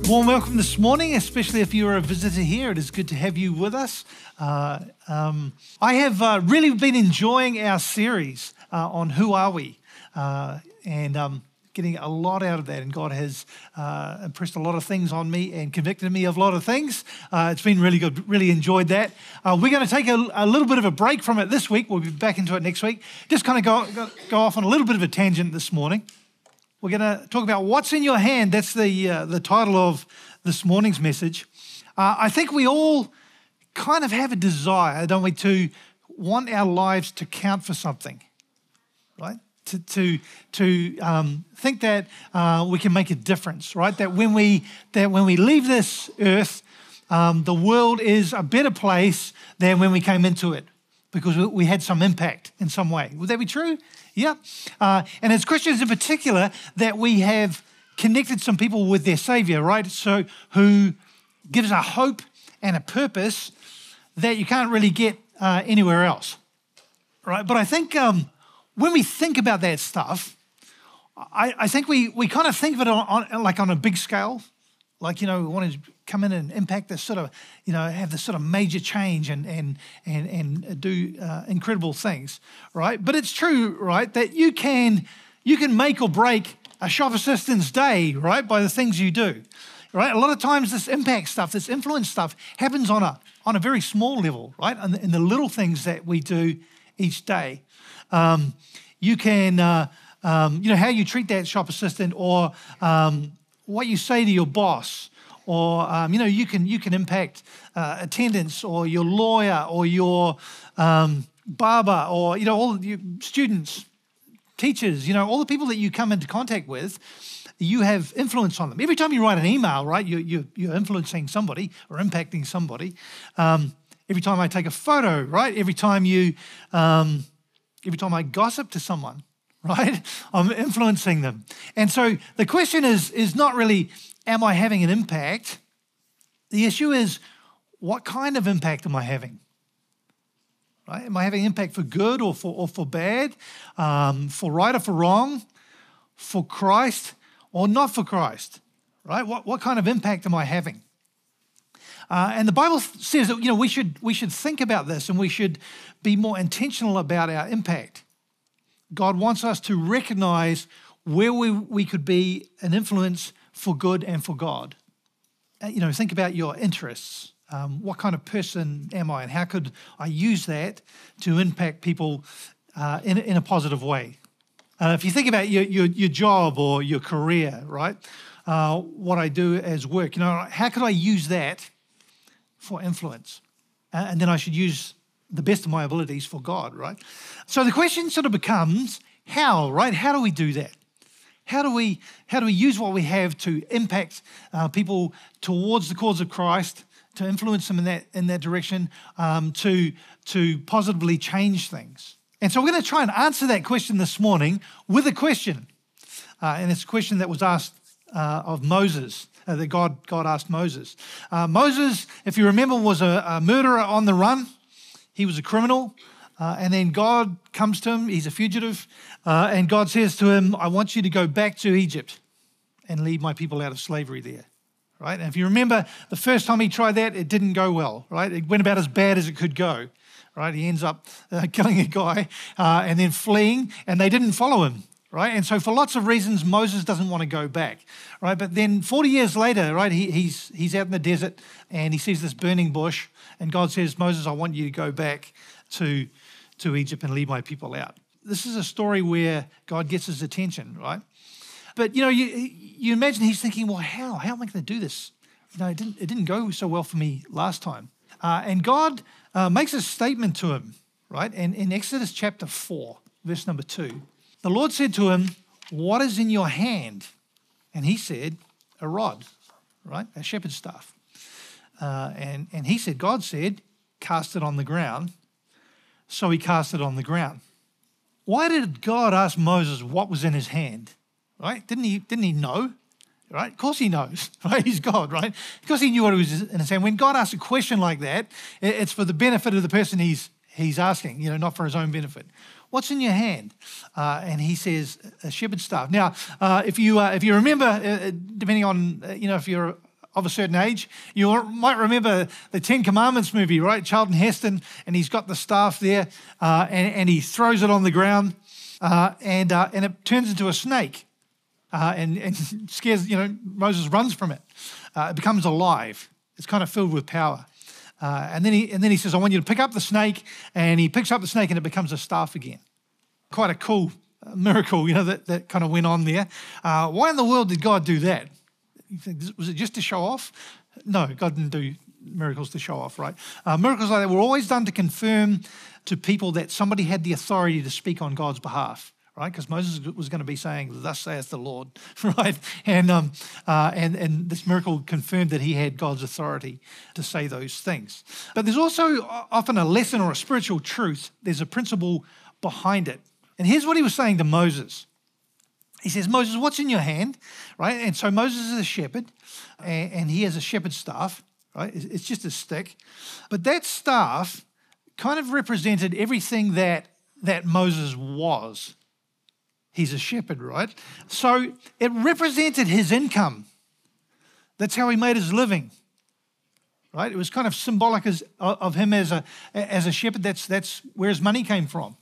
Warm welcome this morning, especially if you're a visitor here. It is good to have you with us. I have really been enjoying our series on Who Are We? And getting a lot out of that. And God has impressed a lot of things on me and convicted me of a lot of things. It's been really good, really enjoyed that. We're going to take a little bit of a break from it this week. We'll be back into it next week. Just kind of go off on a little bit of a tangent this morning. We're going to talk about what's in your hand. That's the title of this morning's message. I think we all kind of have a desire, don't we, to want our lives to count for something, right? To think that we can make a difference, right? That when we leave this earth, the world is a better place than when we came into it, because we had some impact in some way. Would that be true? Yeah. And as Christians in particular, that we have connected some people with their Savior, right? So who gives a hope and a purpose that you can't really get anywhere else, right? But I think when we think about that stuff, I think we kind of think of it on a big scale. Like, we want to come in and impact this sort of, have this sort of major change and do incredible things, right? But it's true, right, that you can make or break a shop assistant's day, right, by the things you do, right? A lot of times this impact stuff, this influence stuff happens on a very small level, right, in the little things that we do each day. You can, how you treat that shop assistant, or what you say to your boss, or you can impact attendance, or your lawyer, or your barber, or all your students, teachers, all the people that you come into contact with. You have influence on them. Every time you write an email, right, you're influencing somebody or impacting somebody. Every time I take a photo, right, every time I gossip to someone, right, I'm influencing them. And so the question is not really, am I having an impact? The issue is, what kind of impact am I having? Right? Am I having impact for good or for bad, for right or for wrong, for Christ or not for Christ? Right? What kind of impact am I having? And the Bible says that we should think about this, and we should be more intentional about our impact. God wants us to recognize where we could be an influence for good and for God. Think about your interests. What kind of person am I, and how could I use that to impact people in a positive way? If you think about your job or your career, right? What I do as work, how could I use that for influence? And then I should use the best of my abilities for God, right? So the question sort of becomes, how, right? How do we do that? How do we use what we have to impact people towards the cause of Christ, to influence them in that direction, to positively change things? And so we're going to try and answer that question this morning with a question. And it's a question that was asked of Moses, that God asked Moses. Moses, if you remember, was a murderer on the run. He was a criminal. And then God comes to him. He's a fugitive. And God says to him, I want you to go back to Egypt and lead my people out of slavery there. Right? And if you remember, the first time he tried that, it didn't go well. Right? It went about as bad as it could go. Right? He ends up killing a guy and then fleeing, and they didn't follow him. Right? And so for lots of reasons, Moses doesn't want to go back. Right? But then 40 years later, right, he's out in the desert, and he sees this burning bush, and God says, Moses, I want you to go back to Egypt and lead my people out. This is a story where God gets his attention, right? But, you imagine he's thinking, well, how am I going to do this? It didn't go so well for me last time. And God makes a statement to him, right? And in Exodus chapter 4, verse number 2, the Lord said to him, what is in your hand? And he said, a rod, right? A shepherd's staff. And he said, God said, cast it on the ground. So he cast it on the ground. Why did God ask Moses what was in his hand? Right? Didn't he know? Right? Of course he knows, right? He's God, right? Because he knew what was in his hand. When God asks a question like that, it's for the benefit of the person he's asking, not for his own benefit. What's in your hand? And he says, a shepherd's staff. Now, if you remember, depending on, if you're of a certain age, you might remember the Ten Commandments movie, right? Charlton Heston, and he's got the staff there, and he throws it on the ground, and it turns into a snake, and scares, Moses runs from it. It becomes alive. It's kind of filled with power. And then he says, I want you to pick up the snake, and he picks up the snake and it becomes a staff again. Quite a cool miracle, that kind of went on there. Why in the world did God do that? You think, was it just to show off? No, God didn't do miracles to show off, right? Miracles like that were always done to confirm to people that somebody had the authority to speak on God's behalf, right? Because Moses was going to be saying, "Thus saith the Lord," right? And this miracle confirmed that he had God's authority to say those things. But there's also often a lesson or a spiritual truth. There's a principle behind it. And here's what he was saying to Moses. He says, Moses, what's in your hand, right? And so Moses is a shepherd, and he has a shepherd's staff, right? It's just a stick. But that staff kind of represented everything that Moses was. He's a shepherd, right? So it represented his income. That's how he made his living, right? It was kind of symbolic of him as a shepherd. That's where his money came from.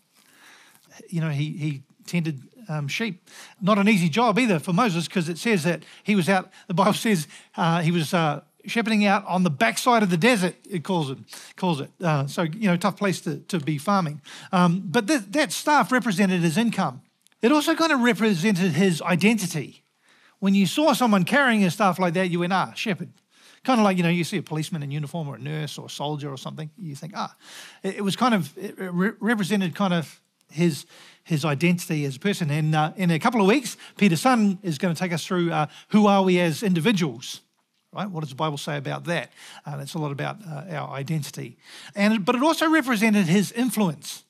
He tended sheep. Not an easy job either for Moses, because it says that he was out, the Bible says he was shepherding out on the backside of the desert, it calls it. So, tough place to be farming. But that staff represented his income. It also kind of represented his identity. When you saw someone carrying a staff like that, you went, shepherd. Kind of like, you see a policeman in uniform or a nurse or a soldier or something, you think, It was kind of, it represented kind of his identity as a person. And in a couple of weeks, Peter Sun is going to take us through who are we as individuals, right? What does the Bible say about that? It's a lot about our identity. But it also represented his influence.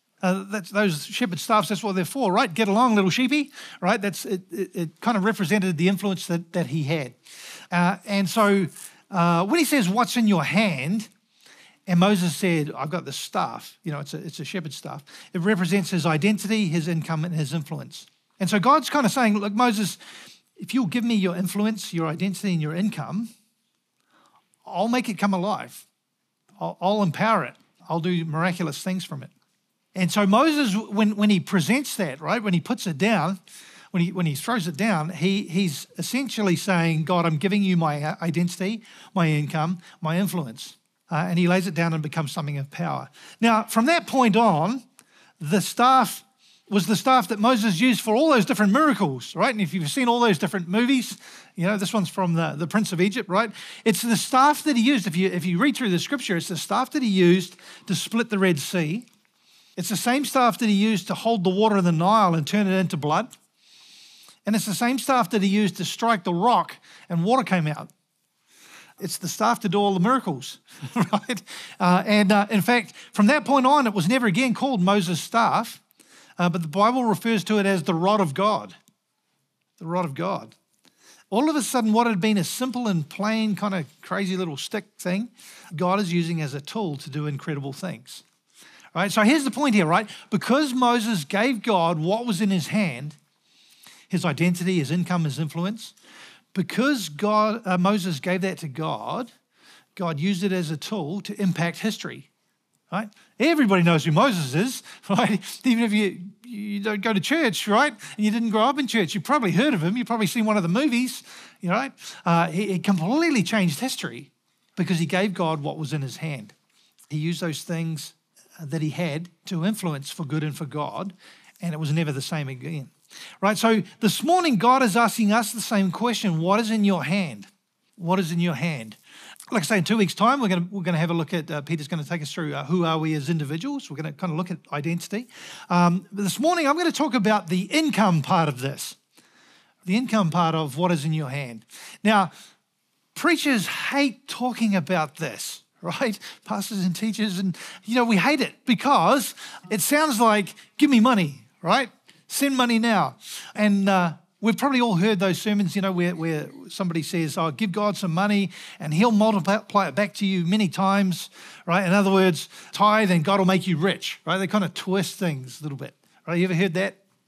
Those shepherd staffs, that's what they're for, right? Get along, little sheepy, right? It kind of represented the influence that he had. And so when he says, what's in your hand? And Moses said, I've got this staff. It's a shepherd's staff. It represents his identity, his income, and his influence. And so God's kind of saying, look, Moses, if you'll give me your influence, your identity, and your income, I'll make it come alive. I'll empower it. I'll do miraculous things from it. And so Moses, when he presents that, right, when he puts it down, when he throws it down, he's essentially saying, God, I'm giving you my identity, my income, my influence. And he lays it down and becomes something of power. Now, from that point on, the staff was the staff that Moses used for all those different miracles, right? And if you've seen all those different movies, this one's from the Prince of Egypt, right? It's the staff that he used. If you read through the scripture, it's the staff that he used to split the Red Sea. It's the same staff that he used to hold the water in the Nile and turn it into blood. And it's the same staff that he used to strike the rock and water came out. It's the staff to do all the miracles, right? In fact, from that point on, it was never again called Moses' staff, but the Bible refers to it as the rod of God. The rod of God. All of a sudden, what had been a simple and plain kind of crazy little stick thing, God is using as a tool to do incredible things. Right? So here's the point here, right? Because Moses gave God what was in his hand, his identity, his income, his influence, because Moses gave that to God, God used it as a tool to impact history, right? Everybody knows who Moses is, right? Even if you don't go to church, right? And you didn't grow up in church, you've probably heard of him. You've probably seen one of the movies, right? He completely changed history because he gave God what was in his hand. He used those things that he had to influence for good and for God, and it was never the same again. Right, so this morning God is asking us the same question. What is in your hand? What is in your hand? Like I say, in 2 weeks' time, we're going to have a look at, Peter's going to take us through who are we as individuals. We're going to kind of look at identity. This morning, I'm going to talk about the income part of this. The income part of what is in your hand. Now, preachers hate talking about this, right? Pastors and teachers, and we hate it because it sounds like, give me money, right? Send money now. And we've probably all heard those sermons, where somebody says, give God some money and he'll multiply it back to you many times, right? In other words, tithe and God will make you rich, right? They kind of twist things a little bit, right? You ever heard that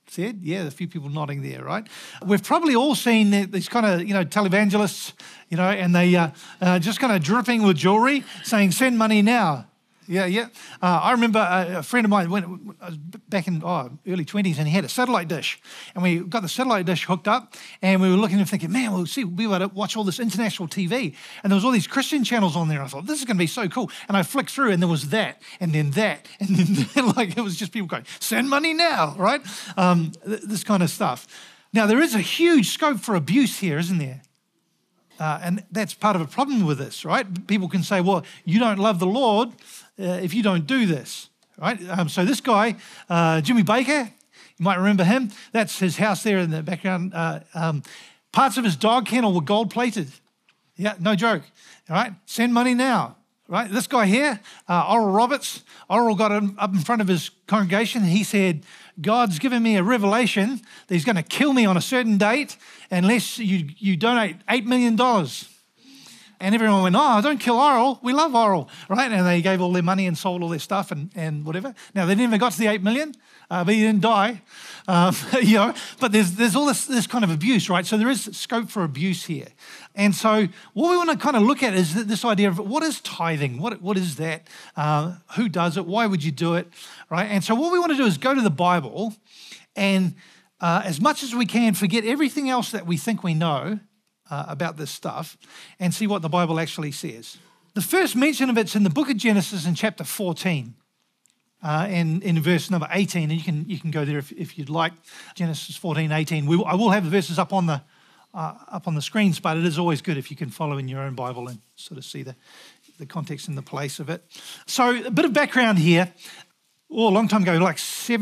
said? Yeah, a few people nodding there, right? We've probably all seen these kind of, televangelists, and they just kind of dripping with jewelry saying, send money now. Yeah. I remember a friend of mine when I was back in early 20s, and he had a satellite dish, and we got the satellite dish hooked up, and we were looking and thinking, man, we'll be able to watch all this international TV, and there was all these Christian channels on there. I thought, this is going to be so cool, and I flicked through, and there was that, and then that, and then like it was just people going, send money now, right? This kind of stuff. Now there is a huge scope for abuse here, isn't there? And that's part of a problem with this, right? People can say, well, you don't love the Lord if you don't do this, right? So this guy, Jimmy Baker, you might remember him. That's his house there in the background. Parts of his dog kennel were gold-plated. Yeah, no joke, all right? Send money now, right? This guy here, Oral Roberts, Oral got up in front of his congregation. He said, God's given me a revelation that he's going to kill me on a certain date unless you donate $8 million. And everyone went, don't kill Oral. We love Oral, right? And they gave all their money and sold all their stuff and whatever. Now, they never got to the $8 million, but he didn't die. But there's all this kind of abuse, right? So there is scope for abuse here. And so what we want to kind of look at is this idea of what is tithing? What is that? Who does it? Why would you do it, right? And so what we want to do is go to the Bible and as much as we can forget everything else that we think we know about this stuff and see what the Bible actually says. The first mention of it's in the book of Genesis in chapter 14 and in verse number 18, and you can go there if you'd like. Genesis 14, 18. I will have the verses up on the screens, but it is always good if you can follow in your own Bible and sort of see the context and the place of it. So a bit of background here. A long time ago, like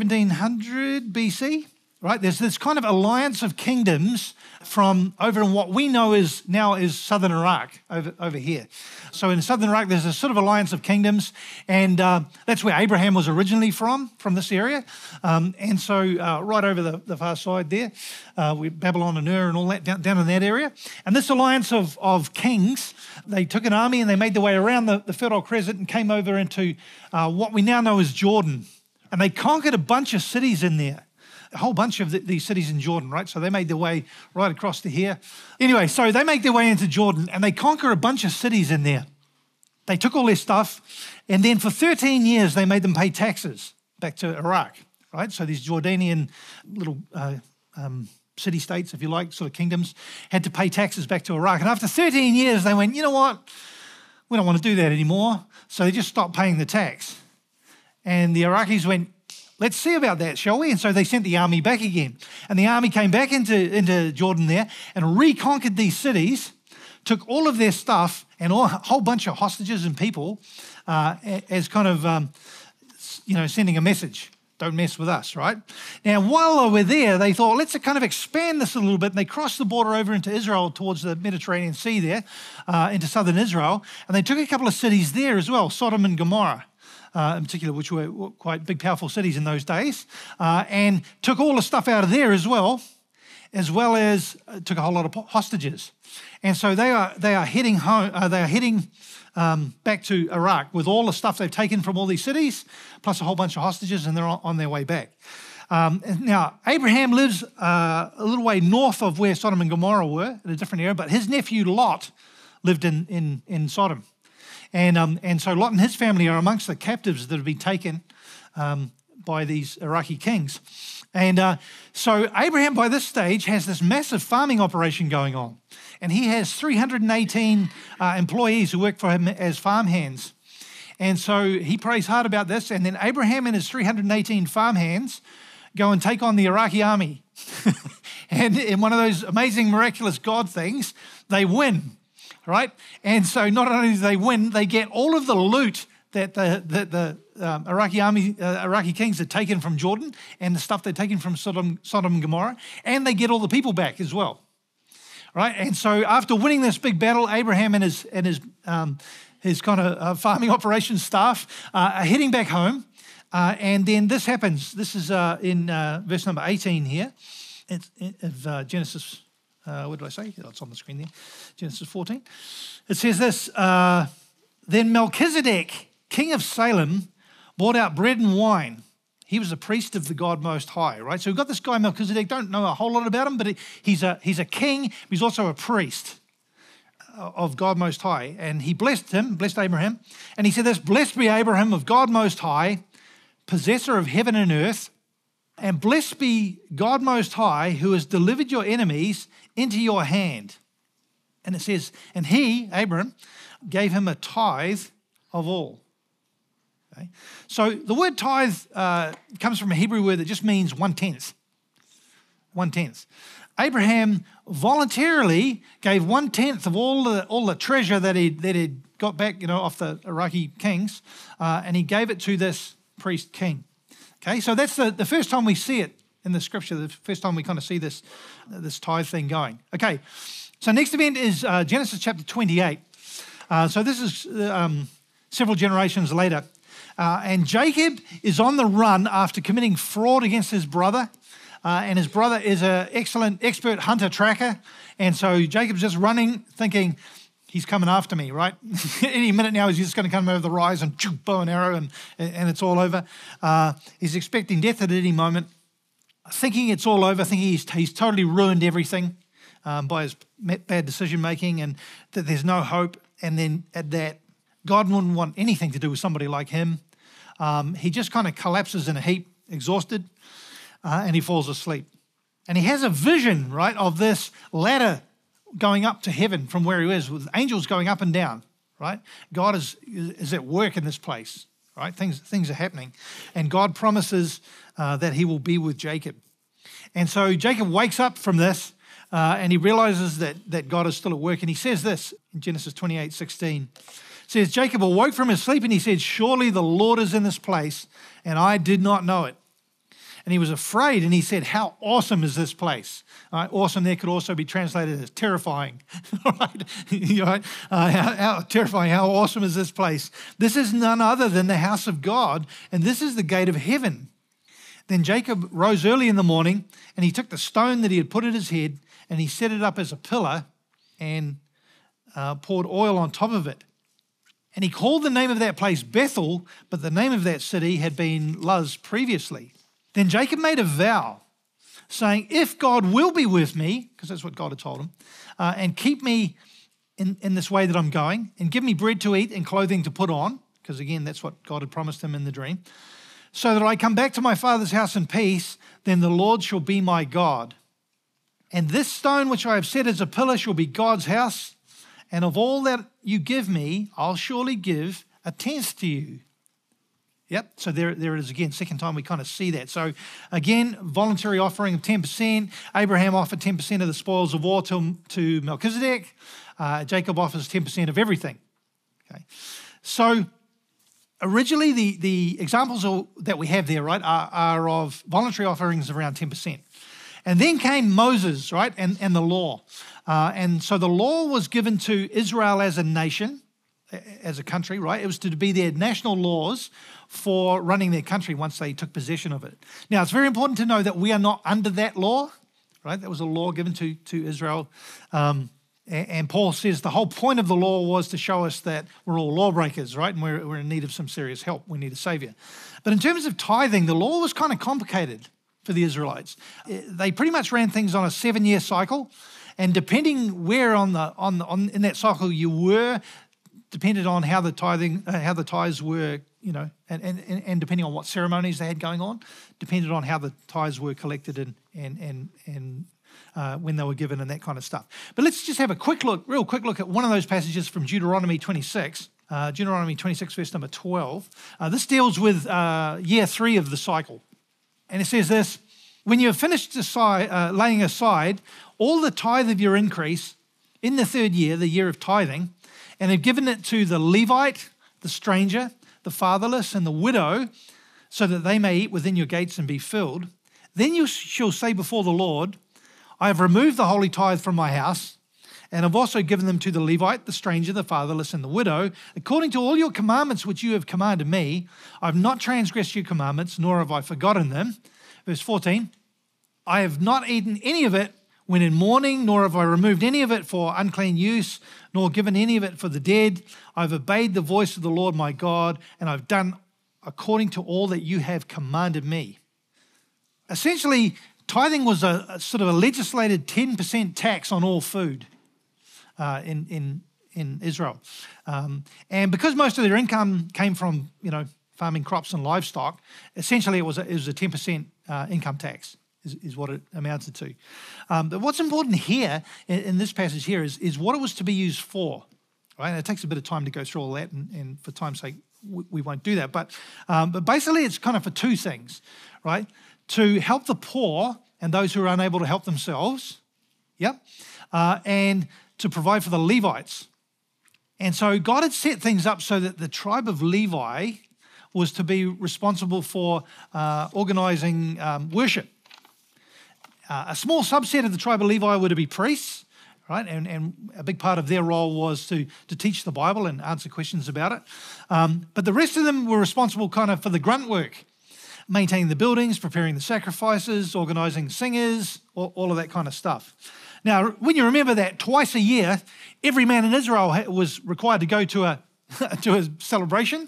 1700 BC, right? There's this kind of alliance of kingdoms from over in what we know is southern Iraq, over here. So in southern Iraq, there's a sort of alliance of kingdoms, and that's where Abraham was originally from this area. And so right over the far side there, with Babylon and Ur and all that, down in that area. And this alliance of kings, they took an army and they made their way around the Fertile Crescent and came over into what we now know as Jordan. And they conquered a bunch of cities in there. A whole bunch of these cities in Jordan, right? So they made their way right across to here. Anyway, so they make their way into Jordan and they conquer a bunch of cities in there. They took all their stuff, and then for 13 years they made them pay taxes back to Iraq, right? So these Jordanian little city-states, if you like, sort of kingdoms, had to pay taxes back to Iraq. And after 13 years, they went, you know what? We don't want to do that anymore. So they just stopped paying the tax. And the Iraqis went, let's see about that, shall we? And so they sent the army back again. And the army came back into Jordan there and reconquered these cities, took all of their stuff and a whole bunch of hostages and people as kind of, sending a message. Don't mess with us, right? Now, while they were there, they thought, let's kind of expand this a little bit. And they crossed the border over into Israel towards the Mediterranean Sea there, into southern Israel. And they took a couple of cities there as well, Sodom and Gomorrah. In particular, which were quite big, powerful cities in those days, and took all the stuff out of there as well as took a whole lot of hostages. And so they are heading home. They are heading back to Iraq with all the stuff they've taken from all these cities, plus a whole bunch of hostages, and they're on their way back. Now, Abraham lives a little way north of where Sodom and Gomorrah were, in a different area, but his nephew Lot lived in Sodom. And so Lot and his family are amongst the captives that have been taken by these Iraqi kings. And so Abraham, by this stage, has this massive farming operation going on. And he has 318 employees who work for him as farmhands. And so he prays hard about this. And then Abraham and his 318 farmhands go and take on the Iraqi army. And in one of those amazing, miraculous God things, they win. Right? And so not only do they win, they get all of the loot that the Iraqi kings had taken from Jordan and the stuff they'd taken from Sodom and Gomorrah, and they get all the people back as well. Right? And so after winning this big battle, Abraham and his kind of farming operations staff are heading back home, and then this happens. This is in verse number 18 here of Genesis. What did I say? Oh, it's on the screen there. Genesis 14. It says this, then Melchizedek, king of Salem, brought out bread and wine. He was a priest of the God Most High, right? So we've got this guy Melchizedek, don't know a whole lot about him, but he's a king, he's also a priest of God Most High. And he blessed Abraham, and he said this, "Blessed be Abraham of God Most High, possessor of heaven and earth, and blessed be God Most High, who has delivered your enemies into your hand." And it says, and he, Abraham, gave him a tithe of all. Okay? So the word tithe comes from a Hebrew word that just means 1/10. 1/10. Abraham voluntarily gave 1/10 of all the treasure that he'd got back, off the Iraqi kings, and he gave it to this priest king. Okay, so that's the first time we see it in the scripture, the first time we kind of see this tithe thing going. Okay, so next event is Genesis chapter 28. So this is several generations later. And Jacob is on the run after committing fraud against his brother. And his brother is an excellent expert hunter tracker. And so Jacob's just running thinking, he's coming after me, right? Any minute now he's just going to come over the rise and bow and arrow and it's all over. He's expecting death at any moment, thinking it's all over, thinking he's totally ruined everything by his bad decision making and that there's no hope. And then at that, God wouldn't want anything to do with somebody like him. He just kind of collapses in a heap, exhausted, and he falls asleep. And he has a vision, right, of this ladder going up to heaven from where he is, with angels going up and down, right? God is at work in this place, right? Things are happening. And God promises that he will be with Jacob. And so Jacob wakes up from this and he realizes that God is still at work. And he says this in Genesis 28:16. It says, Jacob awoke from his sleep and he said, "Surely the Lord is in this place, and I did not know it." And he was afraid and he said, "How awesome is this place?" Awesome there could also be translated as terrifying. Right? How terrifying, how awesome is this place? This is none other than the house of God, and this is the gate of heaven. Then Jacob rose early in the morning and he took the stone that he had put at his head and he set it up as a pillar and poured oil on top of it. And he called the name of that place Bethel, but the name of that city had been Luz previously. Then Jacob made a vow, saying, "If God will be with me," because that's what God had told him, "and keep me in this way that I'm going, and give me bread to eat and clothing to put on," because again, that's what God had promised him in the dream, "so that I come back to my father's house in peace, then the Lord shall be my God. And this stone which I have set as a pillar shall be God's house, and of all that you give me, I'll surely give a tenth to you." Yep, so there it is again, second time we kind of see that. So again, voluntary offering of 10%. Abraham offered 10% of the spoils of war to Melchizedek. Jacob offers 10% of everything. Okay, so originally the examples that we have there, right, are of voluntary offerings of around 10%. And then came Moses, right, and the law. And so the law was given to Israel as a nation, as a country, right? It was to be their national laws for running their country once they took possession of it. Now, it's very important to know that we are not under that law, right? That was a law given to Israel. And Paul says the whole point of the law was to show us that we're all lawbreakers, right? And we're in need of some serious help. We need a savior. But in terms of tithing, the law was kind of complicated for the Israelites. They pretty much ran things on a 7-year cycle. And depending where in that cycle you were, depended on how the tithes were, and depending on what ceremonies they had going on, depended on how the tithes were collected and when they were given and that kind of stuff. But let's just have a real quick look at one of those passages from Deuteronomy 26. Deuteronomy 26, verse number 12. This deals with year 3 of the cycle. And it says this: "When you have finished laying aside all the tithe of your increase in the 3rd year, the year of tithing, and have given it to the Levite, the stranger, the fatherless, and the widow, so that they may eat within your gates and be filled, then you shall say before the Lord, I have removed the holy tithe from my house, and have also given them to the Levite, the stranger, the fatherless, and the widow, according to all your commandments which you have commanded me. I have not transgressed your commandments, nor have I forgotten them." Verse 14, "I have not eaten any of it when in mourning, nor have I removed any of it for unclean use, nor given any of it for the dead. I've obeyed the voice of the Lord my God, and I've done according to all that you have commanded me. Essentially, tithing was a sort of a legislated 10% tax on all food in Israel. And because most of their income came from, farming crops and livestock, essentially it was a 10% income tax is what it amounted to. But what's important here in this passage here is what it was to be used for. Right? And it takes a bit of time to go through all that, and for time's sake, we won't do that. But basically, it's kind of for two things, right? To help the poor and those who are unable to help themselves, and to provide for the Levites. And so God had set things up so that the tribe of Levi was to be responsible for organising worship. A small subset of the tribe of Levi were to be priests, right? And a big part of their role was to teach the Bible and answer questions about it. But the rest of them were responsible kind of for the grunt work, maintaining the buildings, preparing the sacrifices, organising singers, all of that kind of stuff. Now, when you remember that twice a year, every man in Israel was required to go to a celebration,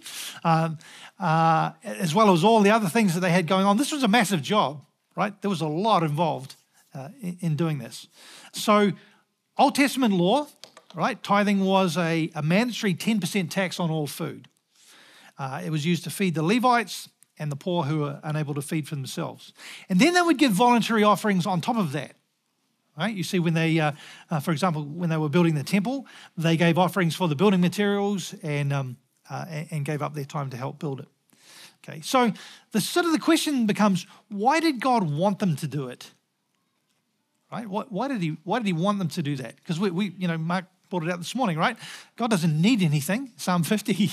as well as all the other things that they had going on. This was a massive job, right? There was a lot involved in doing this. So Old Testament law, right? Tithing was a mandatory 10% tax on all food. It was used to feed the Levites and the poor who were unable to feed for themselves. And then they would give voluntary offerings on top of that. Right? You see, when they, for example, when they were building the temple, they gave offerings for the building materials and gave up their time to help build it. Okay, so the question becomes, why did God want them to do it? Right? Why did he want them to do that? Because we Mark brought it out this morning, right? God doesn't need anything. Psalm 50,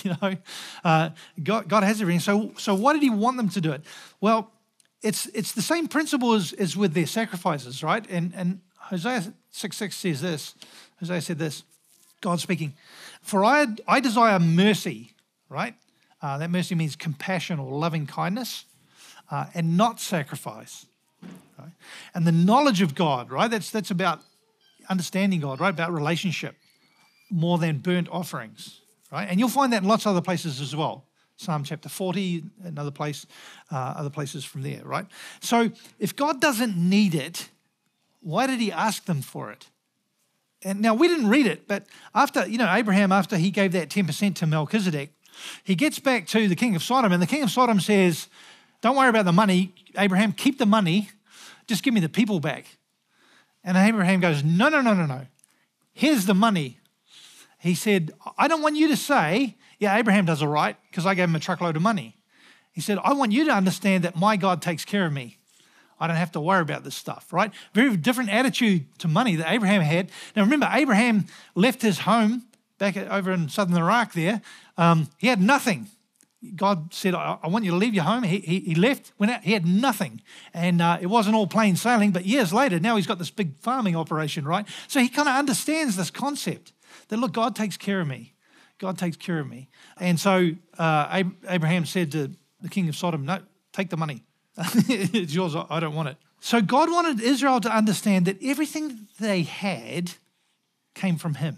God has everything. So why did he want them to do it? Well, it's the same principle as with their sacrifices, right? And Hosea 6:6 says this. Hosea said this, God speaking, "For I desire mercy," right? That mercy means compassion or loving kindness, and not sacrifice. Right? And the knowledge of God, right? That's about understanding God, right? About relationship, more than burnt offerings, right? And you'll find that in lots of other places as well. Psalm chapter 40, another place, other places from there, right? So if God doesn't need it, why did he ask them for it? And now we didn't read it, but after, Abraham, after he gave that 10% to Melchizedek, he gets back to the king of Sodom, and the king of Sodom says, "Don't worry about the money, Abraham, keep the money, just give me the people back." And Abraham goes, No. Here's the money. He said, "I don't want you to say, yeah, Abraham does all right because I gave him a truckload of money." He said, "I want you to understand that my God takes care of me. I don't have to worry about this stuff," right? Very different attitude to money that Abraham had. Now remember, Abraham left his home back over in southern Iraq there. He had nothing. God said, I want you to leave your home. He left, went out, he had nothing. And it wasn't all plain sailing, but years later, now he's got this big farming operation, right? So he kind of understands this concept that, look, God takes care of me. God takes care of me. And so Abraham said to the king of Sodom, "No, take the money. It's yours, I don't want it." So God wanted Israel to understand that everything they had came from him.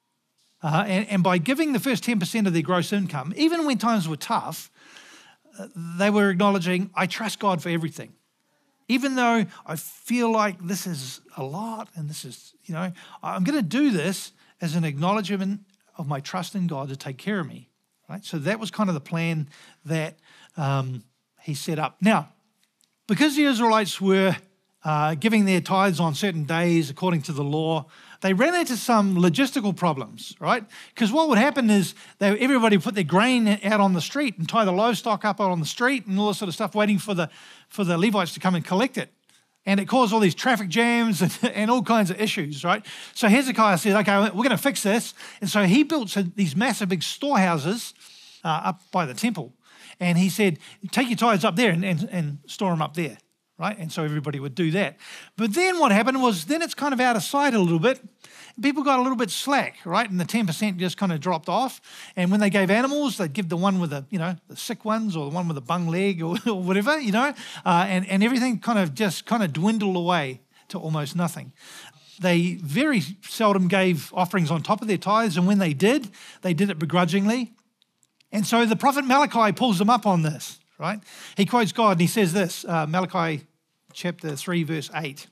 And by giving the first 10% of their gross income, even when times were tough, they were acknowledging, I trust God for everything. Even though I feel like this is a lot and this is, I'm going to do this as an acknowledgement of my trust in God to take care of me. Right? So that was kind of the plan that he set up. Now, because the Israelites were giving their tithes on certain days according to the law, they ran into some logistical problems, right? Because what would happen is everybody would put their grain out on the street and tie the livestock up out on the street and all this sort of stuff, waiting for the Levites to come and collect it. And it caused all these traffic jams and all kinds of issues, right? So Hezekiah said, okay, we're going to fix this. And so he built these massive big storehouses up by the temple. And he said, take your tithes up there and store them up there. Right? And so everybody would do that. But then what happened was then it's kind of out of sight a little bit. People got a little bit slack, right? And the 10% just kind of dropped off. And when they gave animals, they'd give the one with the sick ones or the one with a bung leg or whatever, and everything kind of dwindled away to almost nothing. They very seldom gave offerings on top of their tithes. And when they did it begrudgingly. And so the prophet Malachi pulls them up on this, right? He quotes God and he says this, Malachi chapter 3, verse 8.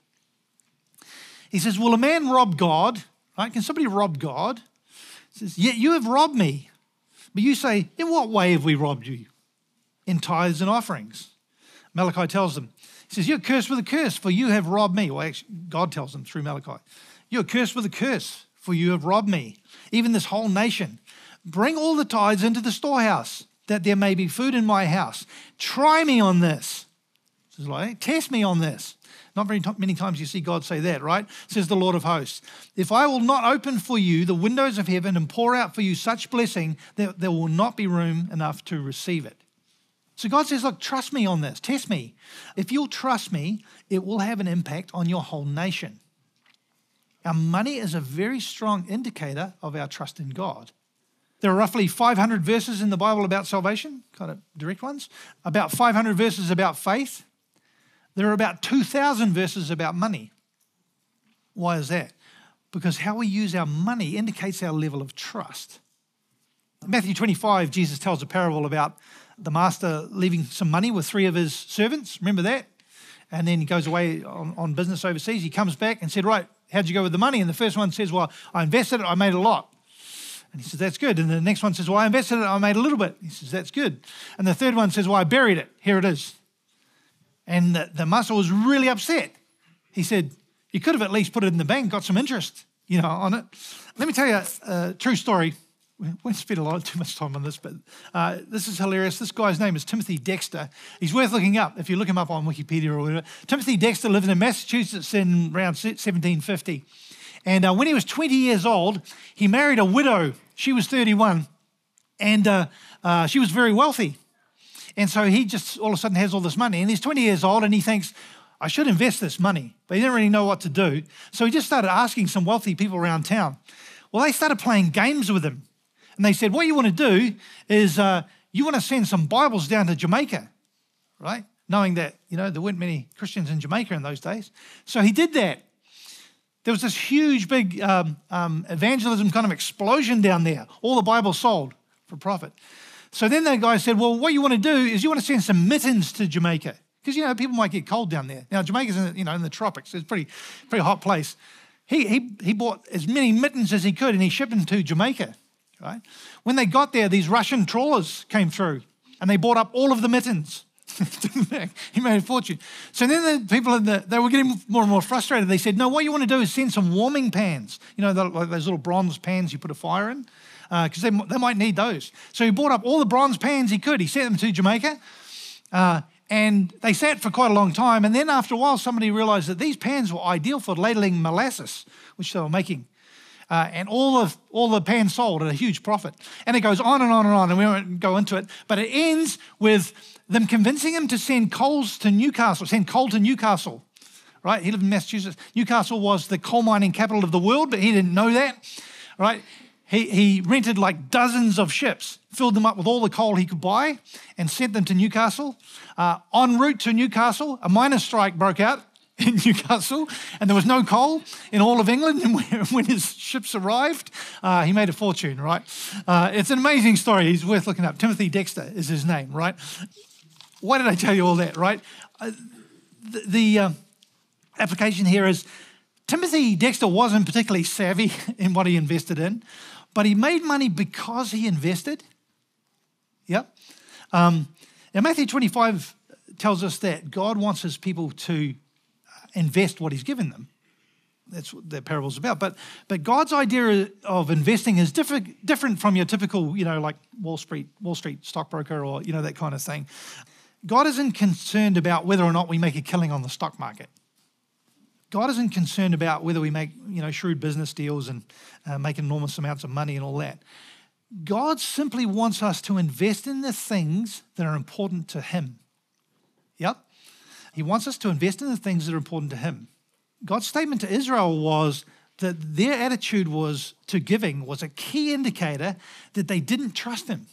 He says, will a man rob God? Right? Can somebody rob God? He says, yet you have robbed me. But you say, in what way have we robbed you? In tithes and offerings. Malachi tells them, he says, you're cursed with a curse, for you have robbed me. Well, actually, God tells them through Malachi. You're cursed with a curse, for you have robbed me, even this whole nation. Bring all the tithes into the storehouse, that there may be food in my house. Try me on this. This is like, test me on this. Not very many times you see God say that, right? Says the Lord of hosts. If I will not open for you the windows of heaven and pour out for you such blessing that there will not be room enough to receive it. So God says, look, trust me on this. Test me. If you'll trust me, it will have an impact on your whole nation. Our money is a very strong indicator of our trust in God. There are roughly 500 verses in the Bible about salvation, kind of direct ones, about 500 verses about faith. There are about 2,000 verses about money. Why is that? Because how we use our money indicates our level of trust. In Matthew 25, Jesus tells a parable about the master leaving some money with 3 of his servants. Remember that? And then he goes away on business overseas. He comes back and said, right, how'd you go with the money? And the first one says, well, I invested it, I made a lot. And he says, that's good. And the next one says, well, I invested it, I made a little bit. He says, that's good. And the third one says, well, I buried it. Here it is. And the master was really upset. He said, you could have at least put it in the bank, got some interest, on it. Let me tell you a true story. We won't spend too much time on this, but this is hilarious. This guy's name is Timothy Dexter. He's worth looking up if you look him up on Wikipedia or whatever. Timothy Dexter lived in Massachusetts in around 1750. And when he was 20 years old, he married a widow. She was 31, and she was very wealthy. And so he just all of a sudden has all this money. And he's 20 years old, and he thinks, I should invest this money. But he didn't really know what to do. So he just started asking some wealthy people around town. Well, they started playing games with him. And they said, what you want to do is you want to send some Bibles down to Jamaica, right? Knowing that, there weren't many Christians in Jamaica in those days. So he did that. There was this huge, big evangelism kind of explosion down there. All the Bibles sold for profit. So then the guy said, well, what you want to do is you want to send some mittens to Jamaica. Because, people might get cold down there. Now, Jamaica's in the tropics. It's a pretty hot place. He bought as many mittens as he could, and he shipped them to Jamaica, right? When they got there, these Russian trawlers came through, and they bought up all of the mittens. He made a fortune. So then the people they were getting more and more frustrated. They said, no, what you want to do is send some warming pans. Like those little bronze pans you put a fire in, because they might need those. So he bought up all the bronze pans he could. He sent them to Jamaica, and they sat for quite a long time. And then after a while, somebody realized that these pans were ideal for ladling molasses, which they were making. And all the pans sold at a huge profit. And it goes on and on and on, and we won't go into it. But it ends with them convincing him to send coal to Newcastle, right? He lived in Massachusetts. Newcastle was the coal mining capital of the world, but he didn't know that, right? He rented like dozens of ships, filled them up with all the coal he could buy, and sent them to Newcastle. En route to Newcastle, a miners' strike broke out in Newcastle, and there was no coal in all of England. And when his ships arrived, he made a fortune, right? It's an amazing story. He's worth looking up. Timothy Dexter is his name, right? Why did I tell you all that, right? The application here is Timothy Dexter wasn't particularly savvy in what he invested in, but he made money because he invested. Yep. Now, Matthew 25 tells us that God wants his people to invest what he's given them. That's what the parable's about. But God's idea of investing is different from your typical, like Wall Street stockbroker or, that kind of thing. God isn't concerned about whether or not we make a killing on the stock market. God isn't concerned about whether we make, shrewd business deals and make enormous amounts of money and all that. God simply wants us to invest in the things that are important to him. Yep. He wants us to invest in the things that are important to him. God's statement to Israel was that their attitude to giving was a key indicator that they didn't trust him.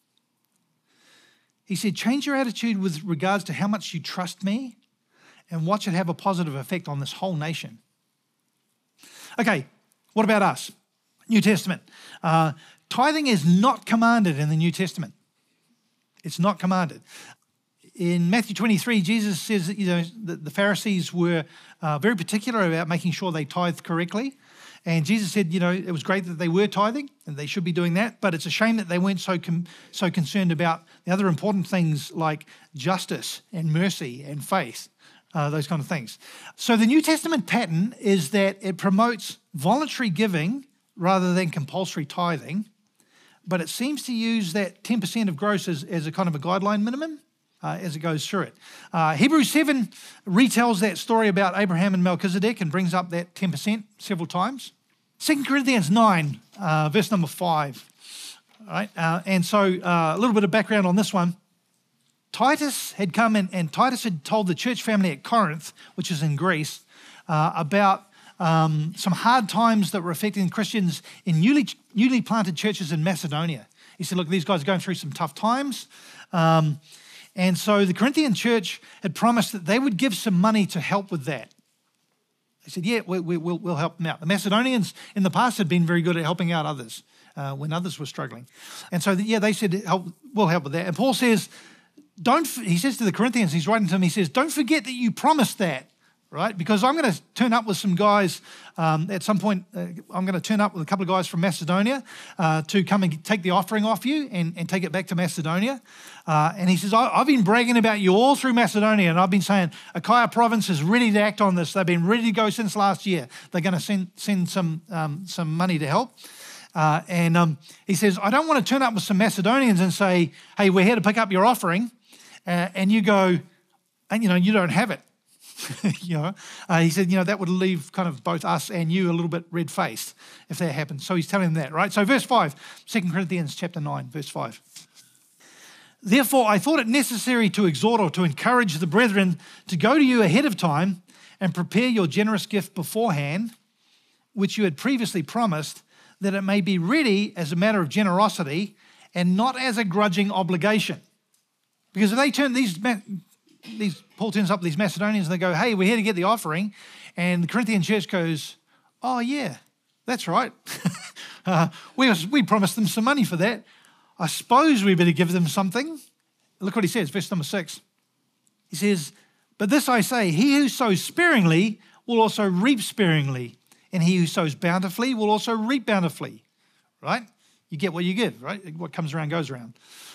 He said, change your attitude with regards to how much you trust me and watch it have a positive effect on this whole nation. Okay, what about us? New Testament. Tithing is not commanded in the New Testament. It's not commanded. In Matthew 23, Jesus says that the Pharisees were very particular about making sure they tithed correctly. And Jesus said, it was great that they were tithing and they should be doing that, but it's a shame that they weren't so concerned about the other important things like justice and mercy and faith, those kind of things. So the New Testament pattern is that it promotes voluntary giving rather than compulsory tithing, but it seems to use that 10% of gross as a kind of a guideline minimum as it goes through it. Hebrews 7 retells that story about Abraham and Melchizedek and brings up that 10% several times. 2 Corinthians 9, verse number 5. All right? And so a little bit of background on this one. Titus had come and Titus had told the church family at Corinth, which is in Greece, about some hard times that were affecting Christians in newly planted churches in Macedonia. He said, look, these guys are going through some tough times. And so the Corinthian church had promised that they would give some money to help with that. They said, yeah, we'll help them out. The Macedonians in the past had been very good at helping out others when others were struggling. And so, they said, we'll help with that. And Paul says, he says to the Corinthians, he's writing to them, he says, don't forget that you promised that. Right? Because I'm going to turn up with some guys at some point. I'm going to turn up with a couple of guys from Macedonia to come and take the offering off you and take it back to Macedonia. And he says, I've been bragging about you all through Macedonia, and I've been saying Achaia province is ready to act on this. They've been ready to go since last year. They're going to send some money to help. And he says, I don't want to turn up with some Macedonians and say, hey, we're here to pick up your offering. And you go, and you don't have it. He said, that would leave kind of both us and you a little bit red-faced if that happened. So he's telling them that, right? So verse 5, 2 Corinthians chapter 9, verse 5. Therefore, I thought it necessary to exhort or to encourage the brethren to go to you ahead of time and prepare your generous gift beforehand, which you had previously promised, that it may be ready as a matter of generosity and not as a grudging obligation. Because if they turn Paul turns up these Macedonians and they go, hey, we're here to get the offering. And the Corinthian church goes, oh, yeah, that's right. We promised them some money for that. I suppose we better give them something. Look what he says, verse number 6. He says, but this I say, he who sows sparingly will also reap sparingly, and he who sows bountifully will also reap bountifully. Right? You get what you give, right? What comes around goes around.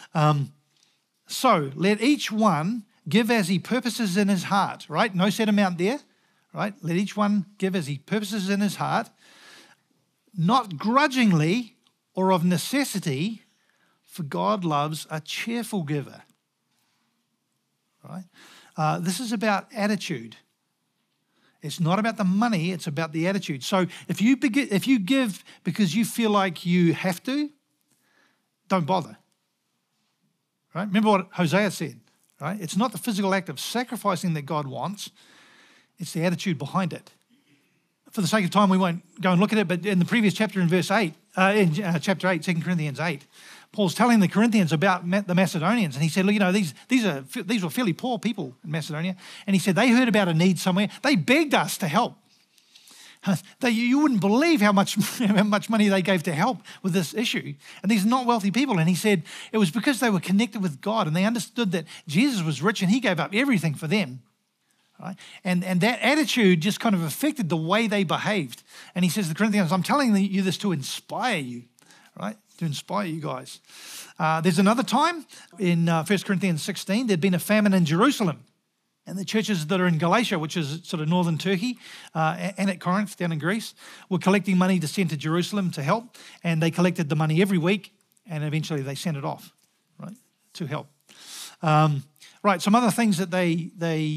So let each one give as he purposes in his heart, right? No set amount there, right? Let each one give as he purposes in his heart, not grudgingly or of necessity, for God loves a cheerful giver, right? This is about attitude. It's not about the money, it's about the attitude. So if you give because you feel like you have to, don't bother, right? Remember what Hosea said. Right? It's not the physical act of sacrificing that God wants, it's the attitude behind it. For the sake of time, we won't go and look at it, but in the previous chapter in verse 8, chapter 8, 2 Corinthians 8, Paul's telling the Corinthians about the Macedonians, and he said, look, these were fairly poor people in Macedonia, and he said they heard about a need somewhere. They begged us to help. You wouldn't believe how much money they gave to help with this issue. And these are not wealthy people. And he said it was because they were connected with God and they understood that Jesus was rich and he gave up everything for them. Right? And that attitude just kind of affected the way they behaved. And he says to the Corinthians, I'm telling you this to inspire you, right? To inspire you guys. There's another time in 1 Corinthians 16, there'd been a famine in Jerusalem. And the churches that are in Galatia, which is sort of northern Turkey, and at Corinth down in Greece, were collecting money to send to Jerusalem to help. And they collected the money every week, and eventually they sent it off, right, to help. Right, some other things that they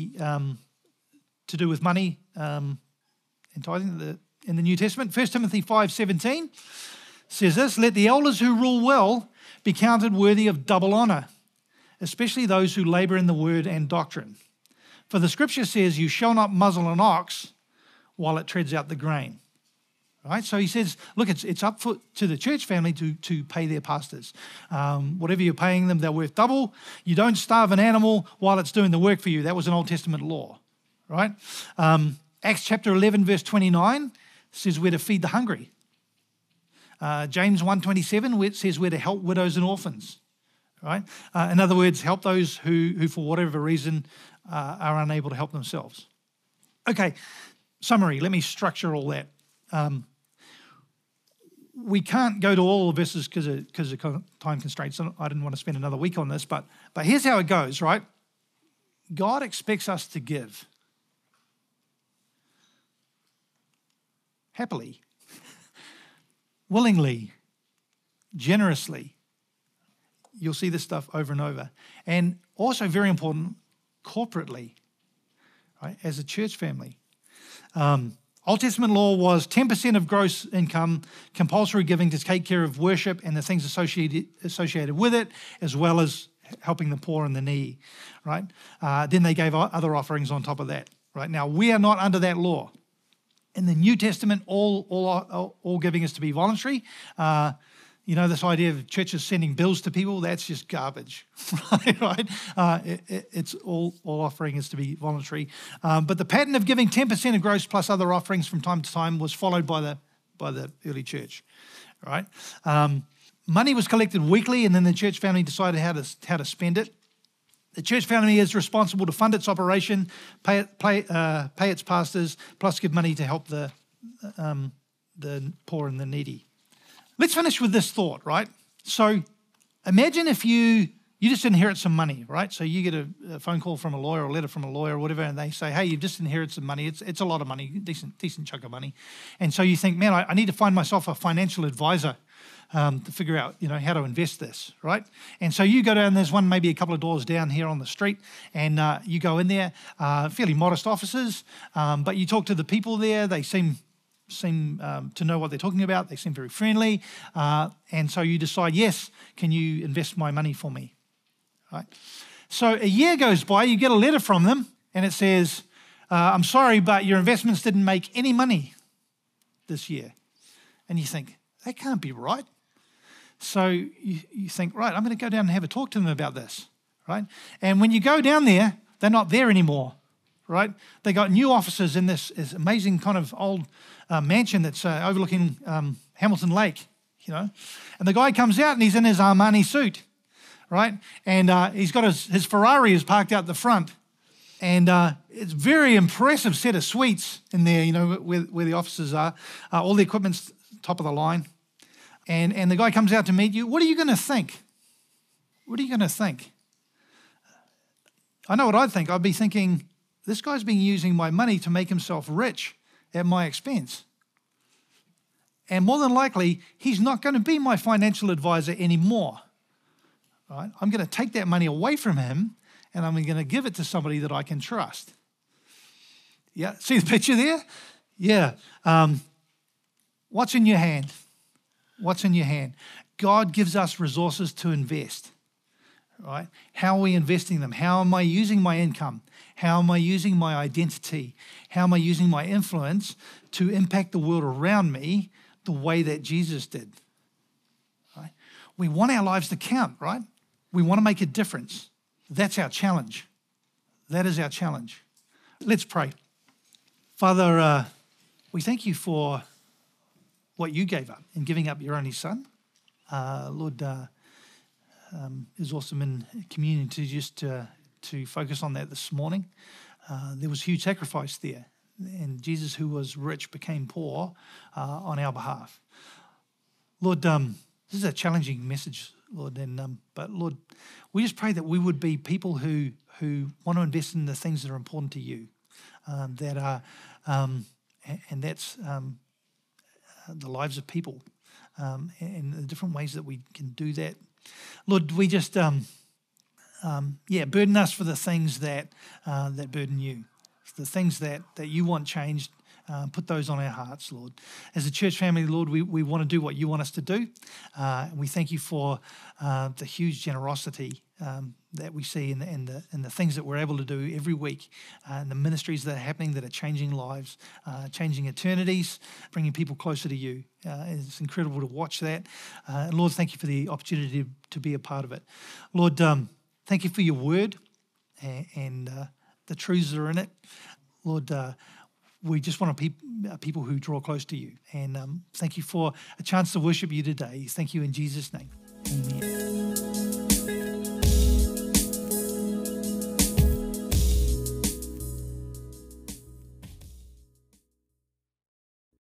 to do with money and tithing in the New Testament. 1 Timothy 5:17 says this, let the elders who rule well be counted worthy of double honour, especially those who labour in the word and doctrine. For the scripture says, you shall not muzzle an ox while it treads out the grain. Right? So he says, look, it's up to the church family to pay their pastors. Whatever you're paying them, they're worth double. You don't starve an animal while it's doing the work for you. That was an Old Testament law. Right? Acts chapter 11, verse 29 says we're to feed the hungry. James 1:27, where it says we're to help widows and orphans, right? In other words, help those who for whatever reason, are unable to help themselves. Okay, summary. Let me structure all that. We can't go to all the verses because of time constraints. I didn't want to spend another week on this, but here's how it goes, right? God expects us to give happily, willingly, generously. You'll see this stuff over and over. And also very important, corporately, right, as a church family. Old Testament law was 10% of gross income, compulsory giving to take care of worship and the things associated with it, as well as helping the poor and the needy, right? Then they gave other offerings on top of that, right? Now, we are not under that law. In the New Testament, all giving is to be voluntary. This idea of churches sending bills to people, that's just garbage, right? It's all offering is to be voluntary. But the pattern of giving 10% of gross plus other offerings from time to time was followed by the early church, right? Money was collected weekly, and then the church family decided how to spend it. The church family is responsible to fund its operation, pay its pastors, plus give money to help the poor and the needy. Let's finish with this thought, right? So imagine if you just inherit some money, right? So you get a phone call from a lawyer or a letter from a lawyer or whatever, and they say, hey, you've just inherited some money. It's a lot of money, decent chunk of money. And so you think, man, I need to find myself a financial advisor to figure out, how to invest this, right? And so you go down, there's one maybe a couple of doors down here on the street, and you go in there, fairly modest offices, but you talk to the people there, they seem to know what they're talking about. They seem very friendly. And so you decide, yes, can you invest my money for me? Right? So a year goes by, you get a letter from them, and it says, I'm sorry, but your investments didn't make any money this year. And you think, that can't be right. So you think, right, I'm going to go down and have a talk to them about this, right? And when you go down there, they're not there anymore, right? They got new offices in this amazing kind of old mansion that's overlooking Hamilton Lake, And the guy comes out and he's in his Armani suit, right? And he's got his Ferrari is parked out the front. And it's a very impressive set of suites in there, where the offices are. All the equipment's top of the line. And the guy comes out to meet you. What are you going to think? What are you going to think? I know what I'd think. I'd be thinking, this guy's been using my money to make himself rich at my expense. And more than likely, he's not going to be my financial advisor anymore. Right? I'm going to take that money away from him, and I'm going to give it to somebody that I can trust. Yeah, see the picture there? Yeah. What's in your hand? What's in your hand? God gives us resources to invest. Right? How are we investing them? How am I using my income? How am I using my identity? How am I using my influence to impact the world around me the way that Jesus did? Right? We want our lives to count, right? We want to make a difference. That's our challenge. That is our challenge. Let's pray. Father, we thank you for what you gave up in giving up your only son. Lord, it was awesome in communion to focus on that this morning. There was huge sacrifice there. And Jesus, who was rich, became poor on our behalf. Lord, this is a challenging message, Lord. But Lord, we just pray that we would be people who want to invest in the things that are important to you. And that's the lives of people, and the different ways that we can do that. Lord, we just, burden us for the things that burden you, the things that you want changed. Put those on our hearts, Lord. As a church family, Lord, we want to do what you want us to do. And we thank you for the huge generosity that we see in the things that we're able to do every week, and the ministries that are happening that are changing lives, changing eternities, bringing people closer to you. It's incredible to watch that. And Lord, thank you for the opportunity to be a part of it. Lord, thank you for your word and the truths that are in it. Lord, we just want people who draw close to you. And thank you for a chance to worship you today. Thank you in Jesus' name. Amen.